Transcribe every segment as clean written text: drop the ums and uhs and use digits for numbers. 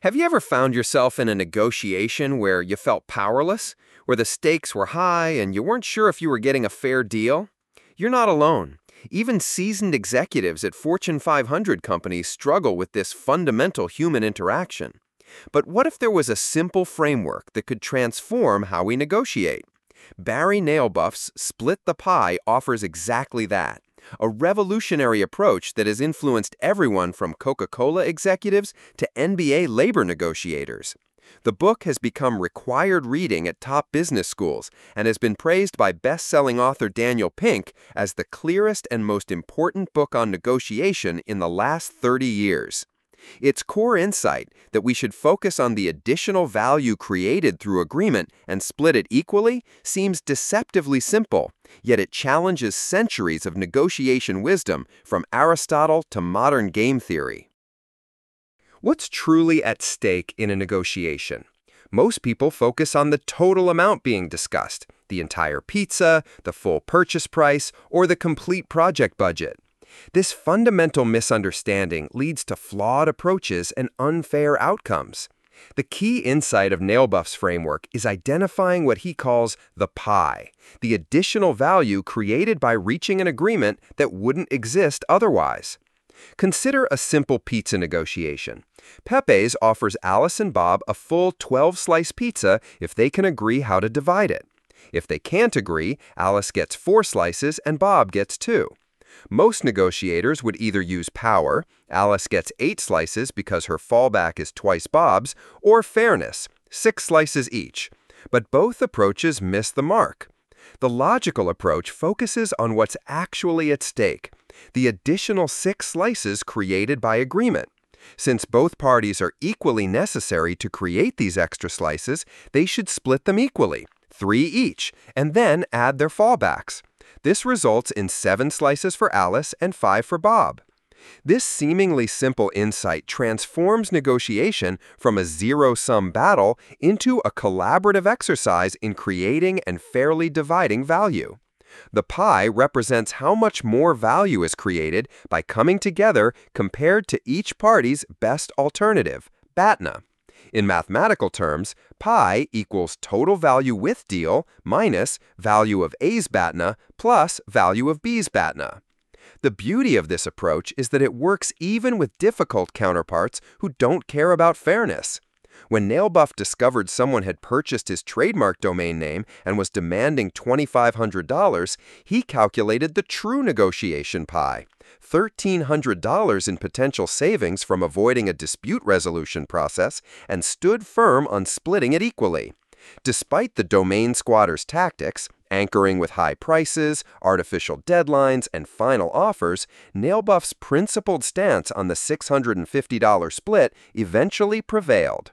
Have you ever found yourself in a negotiation where you felt powerless, where the stakes were high and you weren't sure if you were getting a fair deal? You're not alone. Even seasoned executives at Fortune 500 companies struggle with this fundamental human interaction. But what if there was a simple framework that could transform how we negotiate? Barry Nailbuff's Split the Pie offers exactly that. A revolutionary approach that has influenced everyone from Coca-Cola executives to NBA labor negotiators. The book has become required reading at top business schools and has been praised by best-selling author Daniel Pink as the clearest and most important book on negotiation in the last 30 years. Its core insight that we should focus on the additional value created through agreement and split it equally seems deceptively simple, yet it challenges centuries of negotiation wisdom from Aristotle to modern game theory. What's truly at stake in a negotiation? Most people focus on the total amount being discussed, the entire pizza, the full purchase price, or the complete project budget. This fundamental misunderstanding leads to flawed approaches and unfair outcomes. The key insight of Nailbuff's framework is identifying what he calls the pie, the additional value created by reaching an agreement that wouldn't exist otherwise. Consider a simple pizza negotiation. Pepe's offers Alice and Bob a full 12-slice pizza if they can agree how to divide it. If they can't agree, Alice gets 4 slices and Bob gets 2. Most negotiators would either use power, Alice gets 8 slices because her fallback is twice Bob's, or fairness, 6 slices each. But both approaches miss the mark. The logical approach focuses on what's actually at stake, the additional 6 slices created by agreement. Since both parties are equally necessary to create these extra slices, they should split them equally, 3 each, and then add their fallbacks. This results in 7 slices for Alice and 5 for Bob. This seemingly simple insight transforms negotiation from a zero-sum battle into a collaborative exercise in creating and fairly dividing value. The pie represents how much more value is created by coming together compared to each party's best alternative, BATNA. In mathematical terms, pi equals total value with deal minus value of A's BATNA plus value of B's BATNA. The beauty of this approach is that it works even with difficult counterparts who don't care about fairness. When Nailbuff discovered someone had purchased his trademark domain name and was demanding $2,500, he calculated the true negotiation pie, $1,300 in potential savings from avoiding a dispute resolution process, and stood firm on splitting it equally. Despite the domain squatter's tactics, anchoring with high prices, artificial deadlines, and final offers, Nailbuff's principled stance on the $650 split eventually prevailed.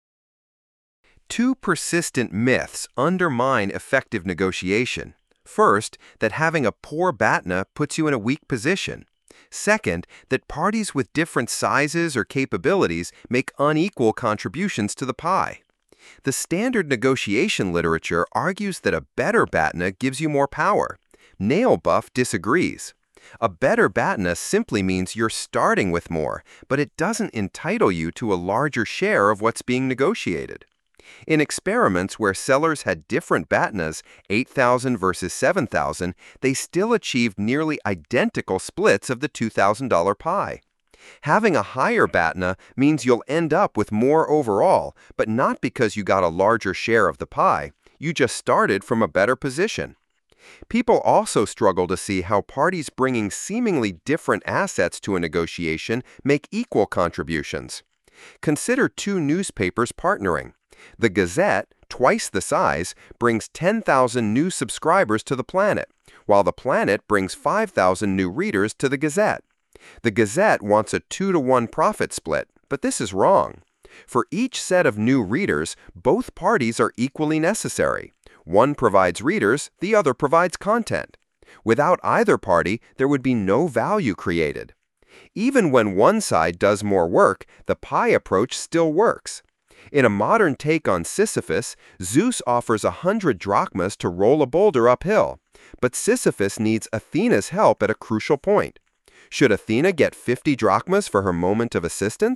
2 persistent myths undermine effective negotiation. First, that having a poor BATNA puts you in a weak position. Second, that parties with different sizes or capabilities make unequal contributions to the pie. The standard negotiation literature argues that a better BATNA gives you more power. Nailbuff disagrees. A better BATNA simply means you're starting with more, but it doesn't entitle you to a larger share of what's being negotiated. In experiments where sellers had different BATNAs, 8,000 versus 7,000, they still achieved nearly identical splits of the $2,000 pie. Having a higher BATNA means you'll end up with more overall, but not because you got a larger share of the pie. You just started from a better position. People also struggle to see how parties bringing seemingly different assets to a negotiation make equal contributions. Consider 2 newspapers partnering. The Gazette, twice the size, brings 10,000 new subscribers to the Planet, while the Planet brings 5,000 new readers to the Gazette. The Gazette wants a 2-to-1 profit split, but this is wrong. For each set of new readers, both parties are equally necessary. One provides readers, the other provides content. Without either party, there would be no value created. Even when one side does more work, the pie approach still works. In a modern take on Sisyphus, Zeus offers 100 drachmas to roll a boulder uphill, but Sisyphus needs Athena's help at a crucial point. Should Athena get 50 drachmas for her moment of assistance?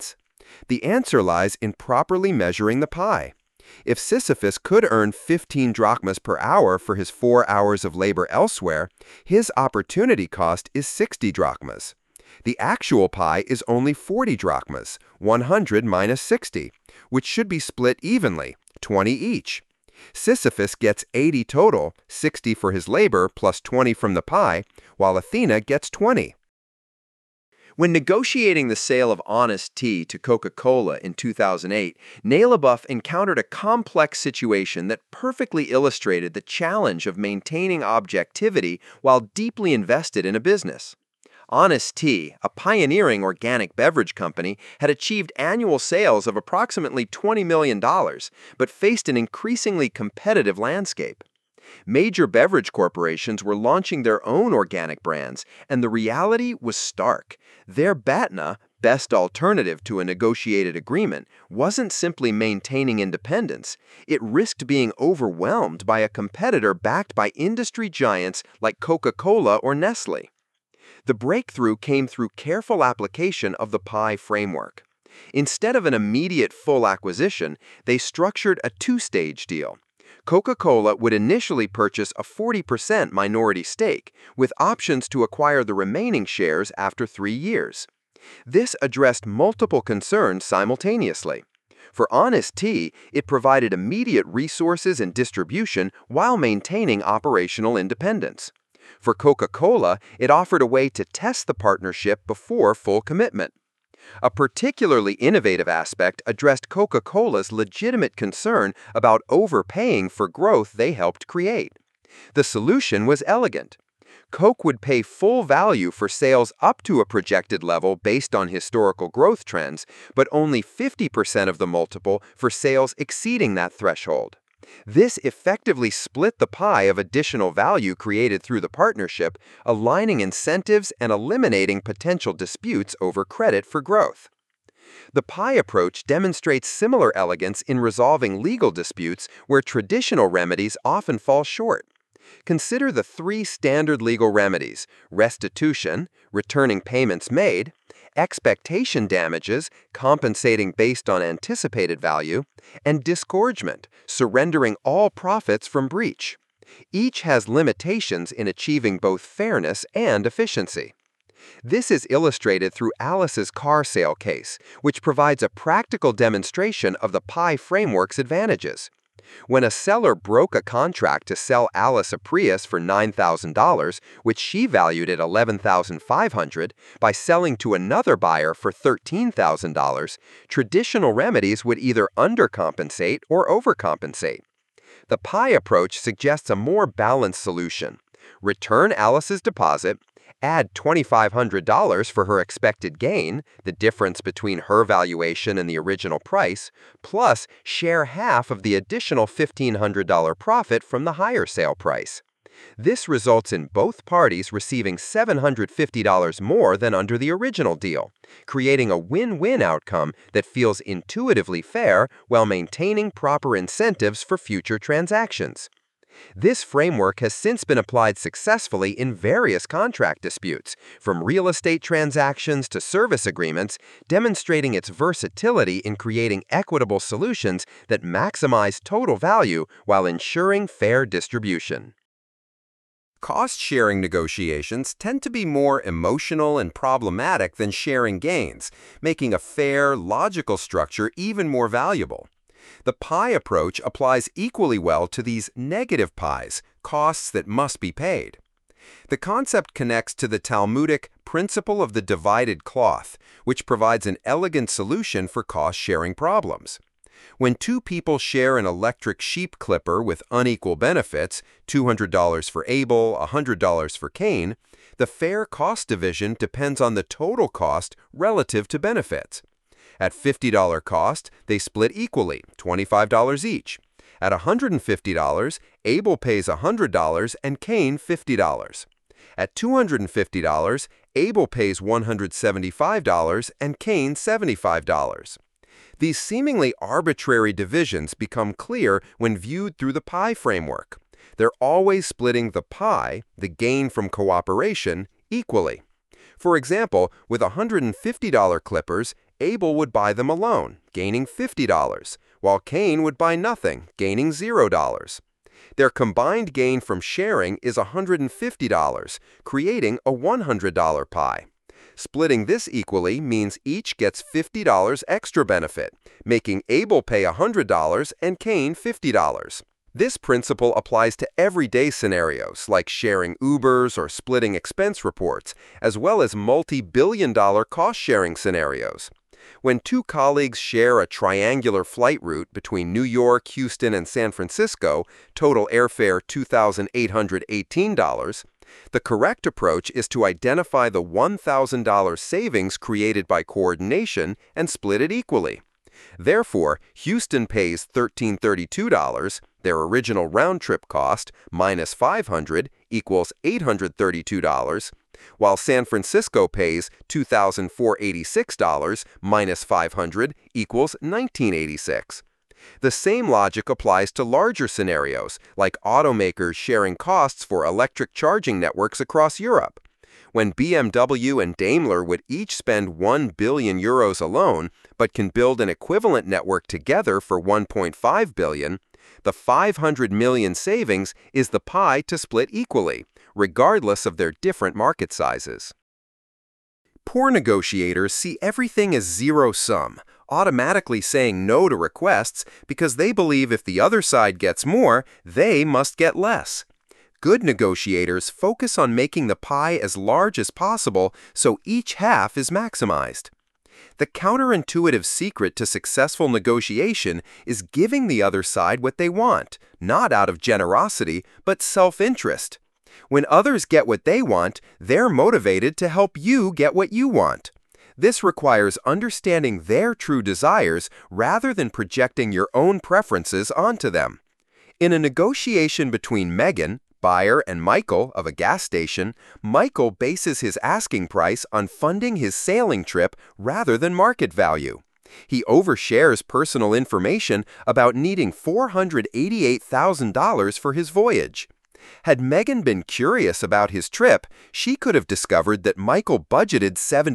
The answer lies in properly measuring the pie. If Sisyphus could earn 15 drachmas per hour for his 4 hours of labor elsewhere, his opportunity cost is 60 drachmas. The actual pie is only 40 drachmas, 100 minus 60, which should be split evenly, 20 each. Sisyphus gets 80 total, 60 for his labor plus 20 from the pie, while Athena gets 20. When negotiating the sale of Honest Tea to Coca-Cola in 2008, Neil LaBeouf encountered a complex situation that perfectly illustrated the challenge of maintaining objectivity while deeply invested in a business. Honest Tea, a pioneering organic beverage company, had achieved annual sales of approximately $20 million, but faced an increasingly competitive landscape. Major beverage corporations were launching their own organic brands, and the reality was stark. Their BATNA, best alternative to a negotiated agreement, wasn't simply maintaining independence. It risked being overwhelmed by a competitor backed by industry giants like Coca-Cola or Nestle. The breakthrough came through careful application of the PI framework. Instead of an immediate full acquisition, they structured a two-stage deal. Coca-Cola would initially purchase a 40% minority stake, with options to acquire the remaining shares after 3 years. This addressed multiple concerns simultaneously. For Honest Tea, it provided immediate resources and distribution while maintaining operational independence. For Coca-Cola, it offered a way to test the partnership before full commitment. A particularly innovative aspect addressed Coca-Cola's legitimate concern about overpaying for growth they helped create. The solution was elegant. Coke would pay full value for sales up to a projected level based on historical growth trends, but only 50% of the multiple for sales exceeding that threshold. This effectively split the pie of additional value created through the partnership, aligning incentives and eliminating potential disputes over credit for growth. The pie approach demonstrates similar elegance in resolving legal disputes where traditional remedies often fall short. Consider the 3 standard legal remedies: restitution, returning payments made; expectation damages, compensating based on anticipated value; and disgorgement, surrendering all profits from breach. Each has limitations in achieving both fairness and efficiency. This is illustrated through Alice's car sale case, which provides a practical demonstration of the PI framework's advantages. When a seller broke a contract to sell Alice a Prius for $9,000, which she valued at $11,500, by selling to another buyer for $13,000, traditional remedies would either undercompensate or overcompensate. The PI approach suggests a more balanced solution. Return Alice's deposit, add $2,500 for her expected gain, the difference between her valuation and the original price, plus share half of the additional $1,500 profit from the higher sale price. This results in both parties receiving $750 more than under the original deal, creating a win-win outcome that feels intuitively fair while maintaining proper incentives for future transactions. This framework has since been applied successfully in various contract disputes, from real estate transactions to service agreements, demonstrating its versatility in creating equitable solutions that maximize total value while ensuring fair distribution. Cost-sharing negotiations tend to be more emotional and problematic than sharing gains, making a fair, logical structure even more valuable. The PI approach applies equally well to these negative pies, costs that must be paid. The concept connects to the Talmudic principle of the divided cloth, which provides an elegant solution for cost-sharing problems. When 2 people share an electric sheep clipper with unequal benefits, $200 for Abel, $100 for Cain, the fair cost division depends on the total cost relative to benefits. At $50 cost, they split equally, $25 each. At $150, Abel pays $100 and Cain $50. At $250, Abel pays $175 and Cain $75. These seemingly arbitrary divisions become clear when viewed through the PI framework. They're always splitting the pie, the gain from cooperation, equally. For example, with $150 clippers, Abel would buy them alone, gaining $50, while Cain would buy nothing, gaining $0. Their combined gain from sharing is $150, creating a $100 pie. Splitting this equally means each gets $50 extra benefit, making Abel pay $100 and Cain $50. This principle applies to everyday scenarios like sharing Ubers or splitting expense reports, as well as multi-billion-dollar cost-sharing scenarios. When two colleagues share a triangular flight route between New York, Houston, and San Francisco, total airfare $2,818, the correct approach is to identify the $1,000 savings created by coordination and split it equally. Therefore, Houston pays $1,332, their original round-trip cost, minus $500 equals $832, while San Francisco pays $2,486 minus $500 equals $1,986. The same logic applies to larger scenarios, like automakers sharing costs for electric charging networks across Europe. When BMW and Daimler would each spend 1 billion euros alone, but can build an equivalent network together for 1.5 billion, the 500 million savings is the pie to split equally, regardless of their different market sizes. Poor negotiators see everything as zero-sum, automatically saying no to requests because they believe if the other side gets more, they must get less. Good negotiators focus on making the pie as large as possible so each half is maximized. The counterintuitive secret to successful negotiation is giving the other side what they want, not out of generosity, but self-interest. When others get what they want, they're motivated to help you get what you want. This requires understanding their true desires rather than projecting your own preferences onto them. In a negotiation between Megan, buyer, and Michael of a gas station, Michael bases his asking price on funding his sailing trip rather than market value. He overshares personal information about needing $488,000 for his voyage. Had Megan been curious about his trip, she could have discovered that Michael budgeted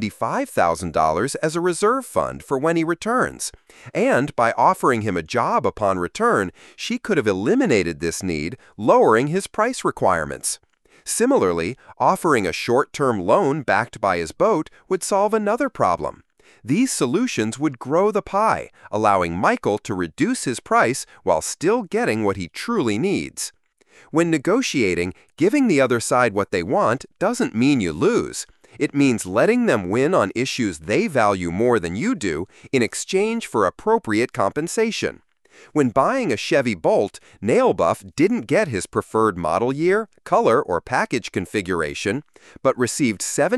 $75,000 as a reserve fund for when he returns. And by offering him a job upon return, she could have eliminated this need, lowering his price requirements. Similarly, offering a short-term loan backed by his boat would solve another problem. These solutions would grow the pie, allowing Michael to reduce his price while still getting what he truly needs. When negotiating, giving the other side what they want doesn't mean you lose. It means letting them win on issues they value more than you do in exchange for appropriate compensation. When buying a Chevy Bolt, Nailbuff didn't get his preferred model year, color, or package configuration, but received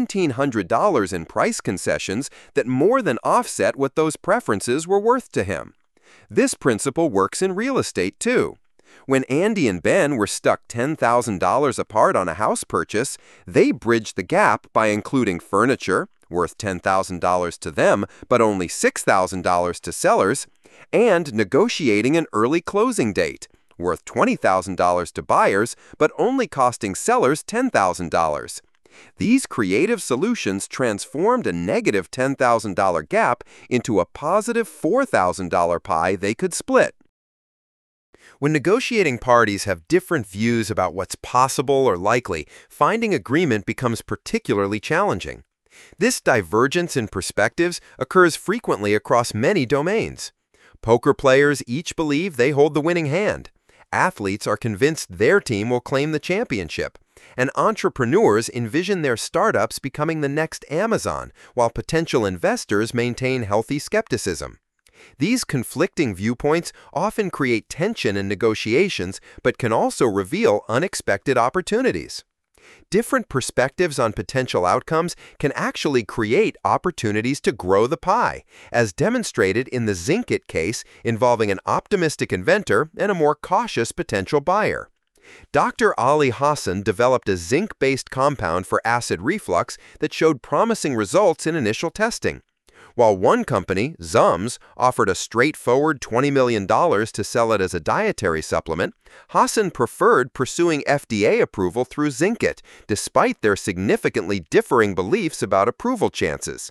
$1,700 in price concessions that more than offset what those preferences were worth to him. This principle works in real estate too. When Andy and Ben were stuck $10,000 apart on a house purchase, they bridged the gap by including furniture, worth $10,000 to them but only $6,000 to sellers, and negotiating an early closing date, worth $20,000 to buyers but only costing sellers $10,000. These creative solutions transformed a negative $10,000 gap into a positive $4,000 pie they could split. When negotiating parties have different views about what's possible or likely, finding agreement becomes particularly challenging. This divergence in perspectives occurs frequently across many domains. Poker players each believe they hold the winning hand. Athletes are convinced their team will claim the championship. And entrepreneurs envision their startups becoming the next Amazon, while potential investors maintain healthy skepticism. These conflicting viewpoints often create tension in negotiations, but can also reveal unexpected opportunities. Different perspectives on potential outcomes can actually create opportunities to grow the pie, as demonstrated in the Zinkit case involving an optimistic inventor and a more cautious potential buyer. Dr. Ali Hassan developed a zinc-based compound for acid reflux that showed promising results in initial testing. While one company, Zums, offered a straightforward $20 million to sell it as a dietary supplement, Hassan preferred pursuing FDA approval through Zinkit, despite their significantly differing beliefs about approval chances.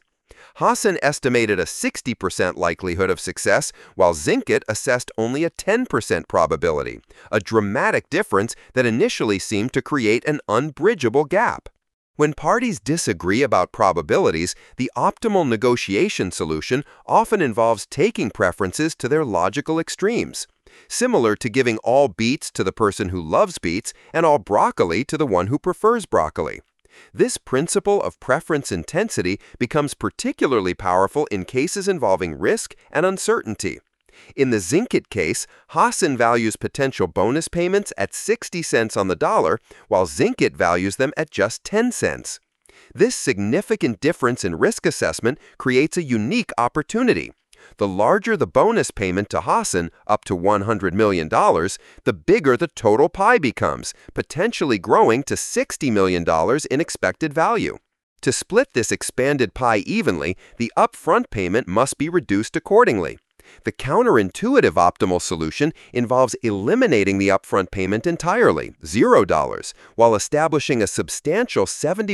Hassan estimated a 60% likelihood of success, while Zinkit assessed only a 10% probability, a dramatic difference that initially seemed to create an unbridgeable gap. When parties disagree about probabilities, the optimal negotiation solution often involves taking preferences to their logical extremes, similar to giving all beets to the person who loves beets and all broccoli to the one who prefers broccoli. This principle of preference intensity becomes particularly powerful in cases involving risk and uncertainty. In the Zinkit case, Hassan values potential bonus payments at 60 cents on the dollar, while Zinkit values them at just 10 cents. This significant difference in risk assessment creates a unique opportunity. The larger the bonus payment to Hassan, up to $100 million, the bigger the total pie becomes, potentially growing to $60 million in expected value. To split this expanded pie evenly, the upfront payment must be reduced accordingly. The counterintuitive optimal solution involves eliminating the upfront payment entirely, $0, while establishing a substantial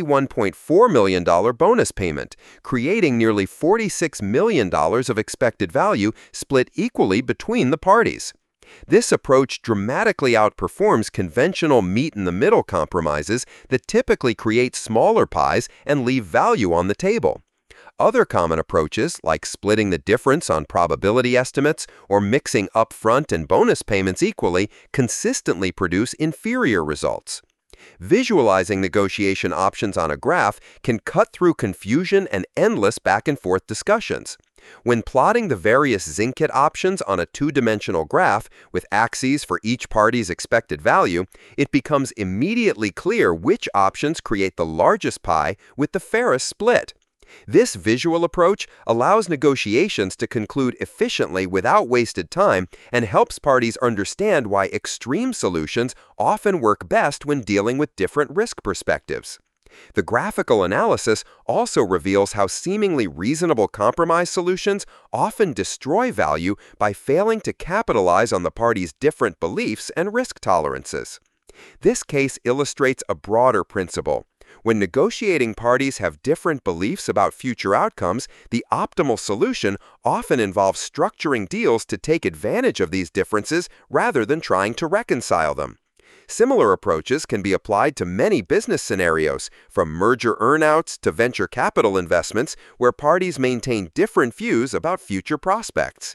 $71.4 million bonus payment, creating nearly $46 million of expected value split equally between the parties. This approach dramatically outperforms conventional meet-in-the-middle compromises that typically create smaller pies and leave value on the table. Other common approaches, like splitting the difference on probability estimates or mixing upfront and bonus payments equally, consistently produce inferior results. Visualizing negotiation options on a graph can cut through confusion and endless back-and-forth discussions. When plotting the various Zinkit options on a two-dimensional graph with axes for each party's expected value, it becomes immediately clear which options create the largest pie with the fairest split. This visual approach allows negotiations to conclude efficiently without wasted time and helps parties understand why extreme solutions often work best when dealing with different risk perspectives. The graphical analysis also reveals how seemingly reasonable compromise solutions often destroy value by failing to capitalize on the parties' different beliefs and risk tolerances. This case illustrates a broader principle. When negotiating parties have different beliefs about future outcomes, the optimal solution often involves structuring deals to take advantage of these differences rather than trying to reconcile them. Similar approaches can be applied to many business scenarios, from merger earnouts to venture capital investments, where parties maintain different views about future prospects.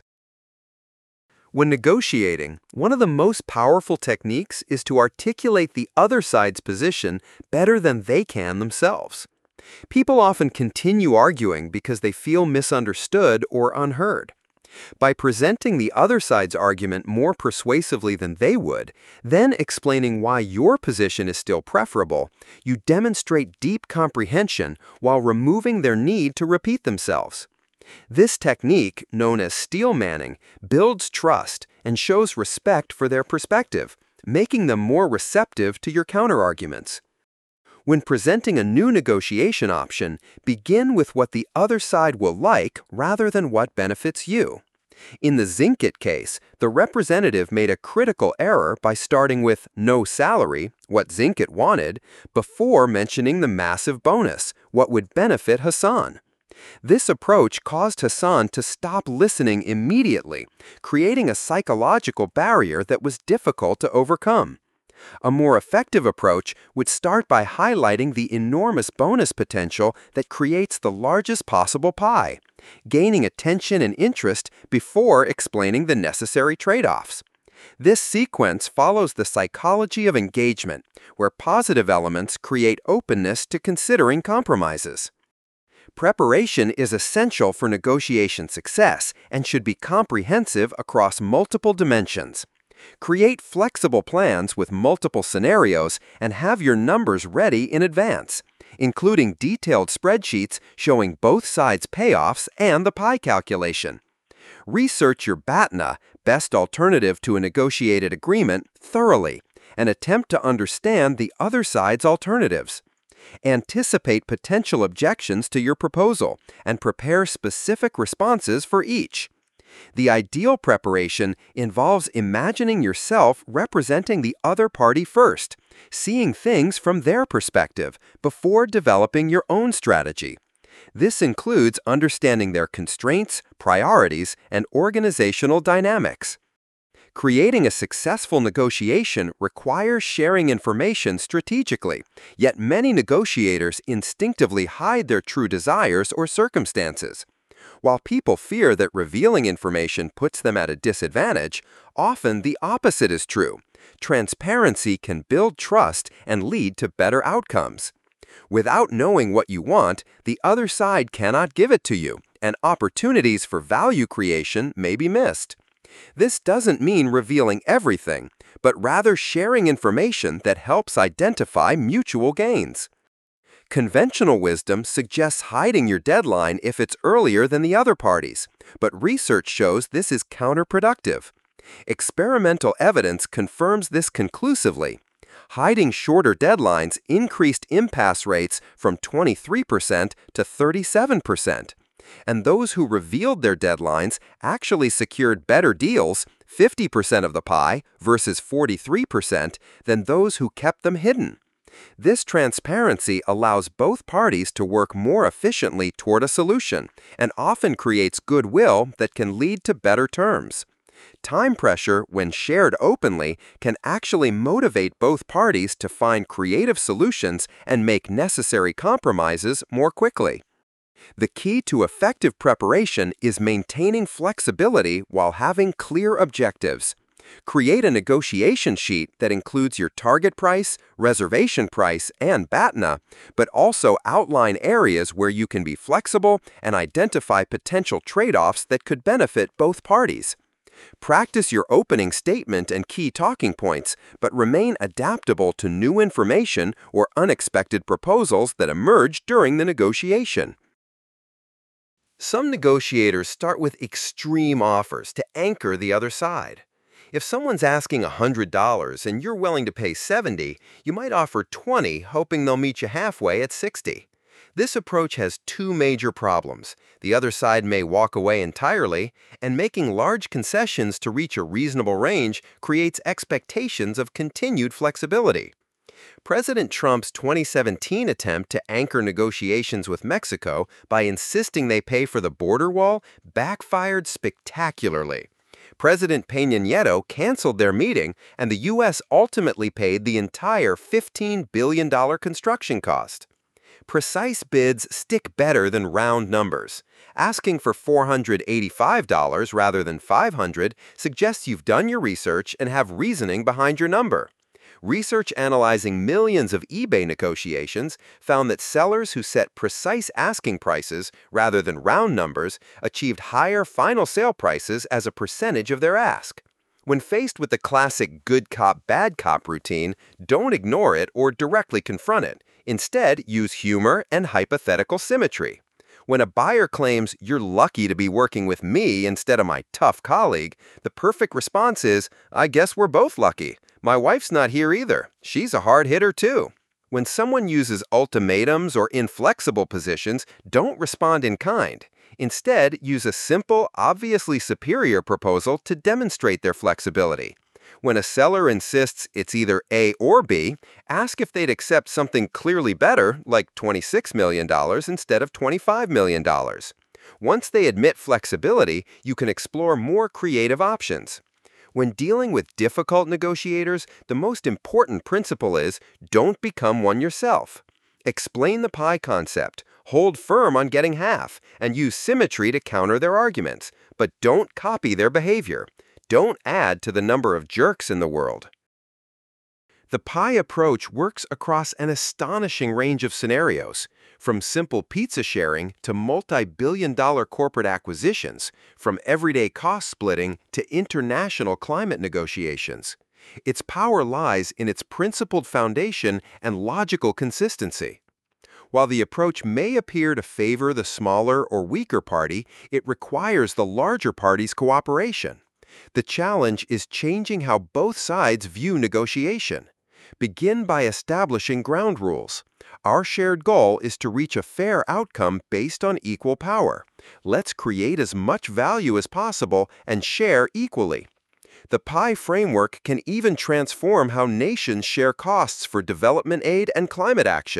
When negotiating, one of the most powerful techniques is to articulate the other side's position better than they can themselves. People often continue arguing because they feel misunderstood or unheard. By presenting the other side's argument more persuasively than they would, then explaining why your position is still preferable, you demonstrate deep comprehension while removing their need to repeat themselves. This technique, known as steel manning, builds trust and shows respect for their perspective, making them more receptive to your counterarguments. When presenting a new negotiation option, begin with what the other side will like rather than what benefits you. In the Zinkit case, the representative made a critical error by starting with no salary, what Zinkit wanted, before mentioning the massive bonus, what would benefit Hassan. This approach caused Hassan to stop listening immediately, creating a psychological barrier that was difficult to overcome. A more effective approach would start by highlighting the enormous bonus potential that creates the largest possible pie, gaining attention and interest before explaining the necessary trade-offs. This sequence follows the psychology of engagement, where positive elements create openness to considering compromises. Preparation is essential for negotiation success and should be comprehensive across multiple dimensions. Create flexible plans with multiple scenarios and have your numbers ready in advance, including detailed spreadsheets showing both sides' payoffs and the pie calculation. Research your BATNA, best alternative to a negotiated agreement, thoroughly, and attempt to understand the other side's alternatives. Anticipate potential objections to your proposal and prepare specific responses for each. The ideal preparation involves imagining yourself representing the other party first, seeing things from their perspective before developing your own strategy. This includes understanding their constraints, priorities, and organizational dynamics. Creating a successful negotiation requires sharing information strategically, yet many negotiators instinctively hide their true desires or circumstances. While people fear that revealing information puts them at a disadvantage, often the opposite is true. Transparency can build trust and lead to better outcomes. Without knowing what you want, the other side cannot give it to you, and opportunities for value creation may be missed. This doesn't mean revealing everything, but rather sharing information that helps identify mutual gains. Conventional wisdom suggests hiding your deadline if it's earlier than the other parties, but research shows this is counterproductive. Experimental evidence confirms this conclusively. Hiding shorter deadlines increased impasse rates from 23% to 37%. And those who revealed their deadlines actually secured better deals, 50% of the pie versus 43%, than those who kept them hidden. This transparency allows both parties to work more efficiently toward a solution and often creates goodwill that can lead to better terms. Time pressure, when shared openly, can actually motivate both parties to find creative solutions and make necessary compromises more quickly. The key to effective preparation is maintaining flexibility while having clear objectives. Create a negotiation sheet that includes your target price, reservation price, and BATNA, but also outline areas where you can be flexible and identify potential trade-offs that could benefit both parties. Practice your opening statement and key talking points, but remain adaptable to new information or unexpected proposals that emerge during the negotiation. Some negotiators start with extreme offers to anchor the other side. If someone's asking $100 and you're willing to pay $70, you might offer $20, hoping they'll meet you halfway at $60. This approach has two major problems. The other side may walk away entirely, and making large concessions to reach a reasonable range creates expectations of continued flexibility. President Trump's 2017 attempt to anchor negotiations with Mexico by insisting they pay for the border wall backfired spectacularly. President Peña Nieto canceled their meeting, and the U.S. ultimately paid the entire $15 billion construction cost. Precise bids stick better than round numbers. Asking for $485 rather than $500 suggests you've done your research and have reasoning behind your number. Research analyzing millions of eBay negotiations found that sellers who set precise asking prices rather than round numbers achieved higher final sale prices as a percentage of their ask. When faced with the classic good cop, bad cop routine, don't ignore it or directly confront it. Instead, use humor and hypothetical symmetry. When a buyer claims, "You're lucky to be working with me instead of my tough colleague," the perfect response is, "I guess we're both lucky. My wife's not here either. She's a hard hitter too." When someone uses ultimatums or inflexible positions, don't respond in kind. Instead, use a simple, obviously superior proposal to demonstrate their flexibility. When a seller insists it's either A or B, ask if they'd accept something clearly better, like $26 million instead of $25 million. Once they admit flexibility, you can explore more creative options. When dealing with difficult negotiators, the most important principle is don't become one yourself. Explain the pie concept, hold firm on getting half, and use symmetry to counter their arguments, but don't copy their behavior. Don't add to the number of jerks in the world. The pie approach works across an astonishing range of scenarios, from simple pizza sharing to multi-billion-dollar corporate acquisitions, from everyday cost splitting to international climate negotiations. Its power lies in its principled foundation and logical consistency. While the approach may appear to favor the smaller or weaker party, it requires the larger party's cooperation. The challenge is changing how both sides view negotiation. Begin by establishing ground rules. Our shared goal is to reach a fair outcome based on equal power. Let's create as much value as possible and share equally. The pie framework can even transform how nations share costs for development aid and climate action.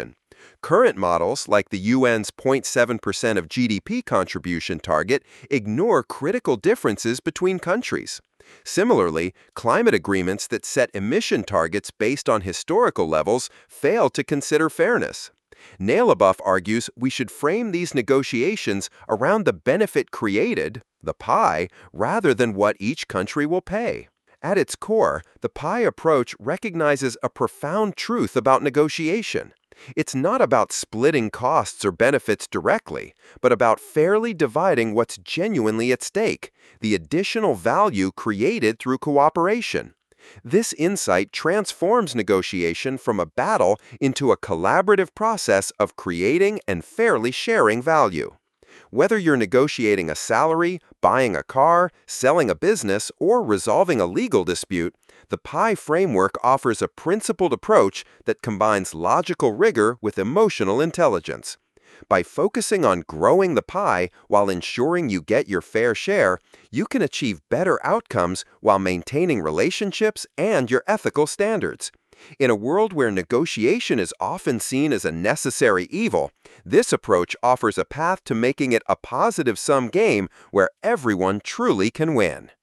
Current models, like the UN's 0.7% of GDP contribution target, ignore critical differences between countries. Similarly, climate agreements that set emission targets based on historical levels fail to consider fairness. Nailabuff argues we should frame these negotiations around the benefit created, the pie, rather than what each country will pay. At its core, the pie approach recognizes a profound truth about negotiation. It's not about splitting costs or benefits directly, but about fairly dividing what's genuinely at stake, the additional value created through cooperation. This insight transforms negotiation from a battle into a collaborative process of creating and fairly sharing value. Whether you're negotiating a salary, buying a car, selling a business, or resolving a legal dispute, the PI framework offers a principled approach that combines logical rigor with emotional intelligence. By focusing on growing the pie while ensuring you get your fair share, you can achieve better outcomes while maintaining relationships and your ethical standards. In a world where negotiation is often seen as a necessary evil, this approach offers a path to making it a positive-sum game where everyone truly can win.